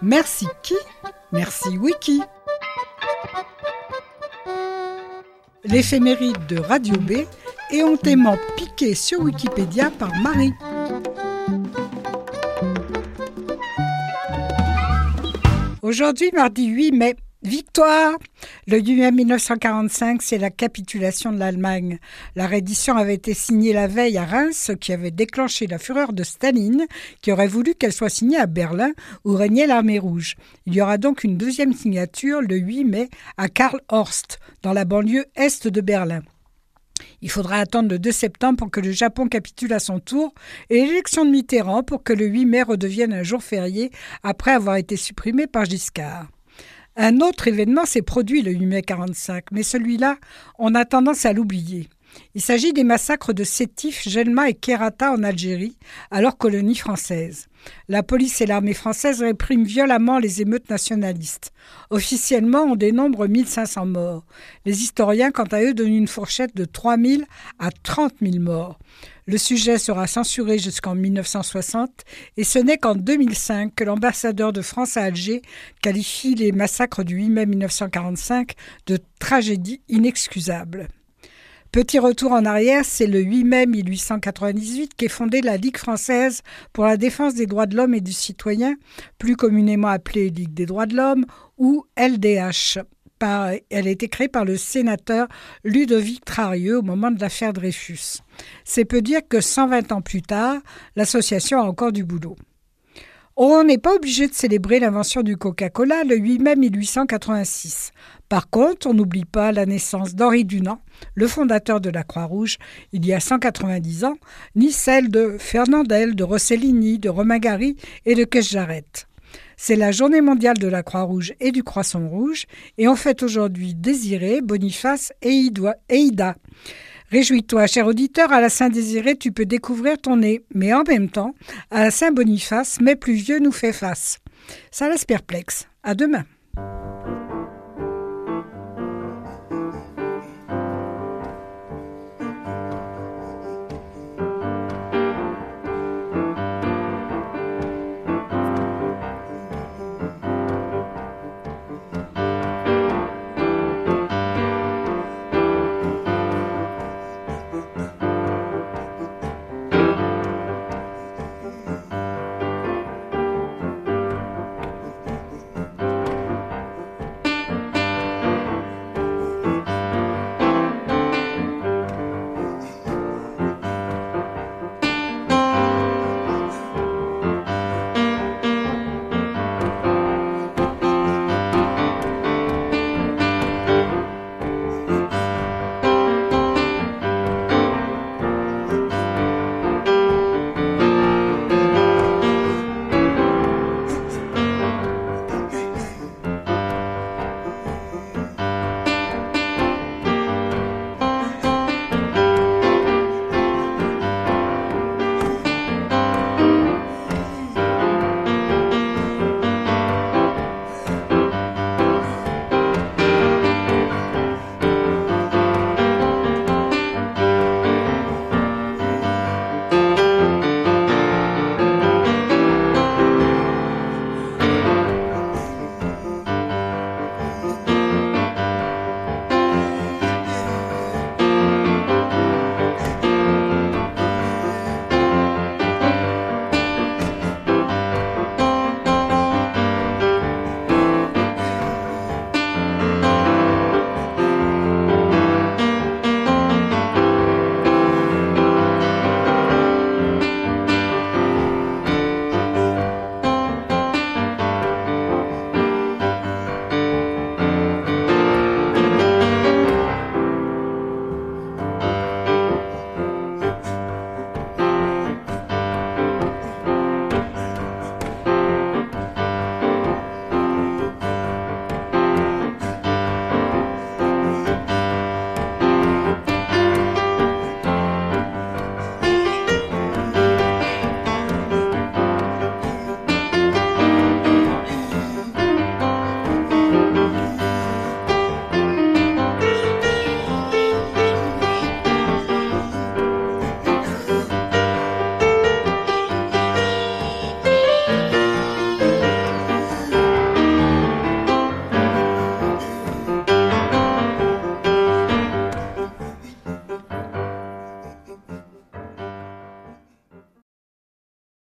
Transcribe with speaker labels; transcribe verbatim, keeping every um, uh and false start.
Speaker 1: Merci qui? Merci Wiki. L'éphéméride de Radio B, éhontément piqué sur Wikipédia par Marie. Aujourd'hui, mardi huit mai, victoire! Le huit mai mille neuf cent quarante-cinq, c'est la capitulation de l'Allemagne. La reddition avait été signée la veille à Reims, ce qui avait déclenché la fureur de Staline, qui aurait voulu qu'elle soit signée à Berlin, où régnait l'armée rouge. Il y aura donc une deuxième signature le huit mai à Karlhorst, dans la banlieue est de Berlin. Il faudra attendre le deux septembre pour que le Japon capitule à son tour et l'élection de Mitterrand pour que le huit mai redevienne un jour férié après avoir été supprimé par Giscard. Un autre événement s'est produit le huit mai quarante-cinq, mais celui-là, on a tendance à l'oublier. Il s'agit des massacres de Sétif, Jelma et Kherrata en Algérie, alors colonie française. La police et l'armée française répriment violemment les émeutes nationalistes. Officiellement, on dénombre mille cinq cents morts. Les historiens, quant à eux, donnent une fourchette de trois mille à trente mille morts. Le sujet sera censuré jusqu'en mille neuf cent soixante et ce n'est qu'en deux mille cinq que l'ambassadeur de France à Alger qualifie les massacres du huit mai mille neuf cent quarante-cinq de tragédie inexcusable. Petit retour en arrière, c'est le huit mai mille huit cent quatre-vingt-dix-huit qu'est fondée la Ligue française pour la défense des droits de l'homme et du citoyen, plus communément appelée Ligue des droits de l'homme ou L D H. Par, elle a été créée par le sénateur Ludovic Trarieux au moment de l'affaire Dreyfus. C'est peu dire que cent vingt ans plus tard, l'association a encore du boulot. On n'est pas obligé de célébrer l'invention du Coca-Cola le huit mai mille huit cent quatre-vingt-six. Par contre, on n'oublie pas la naissance d'Henri Dunant, le fondateur de la Croix-Rouge, il y a cent quatre-vingt-dix ans, ni celle de Fernandel, de Rossellini, de Romain Gary et de Keith-Jarrett. C'est la journée mondiale de la Croix-Rouge et du Croissant Rouge et on fête aujourd'hui Désiré, Boniface et Ida. Réjouis-toi, cher auditeur, à la Saint-Désiré, tu peux découvrir ton nez, mais en même temps, à la Saint-Boniface, mais plus vieux nous fait face. Ça laisse perplexe. À demain.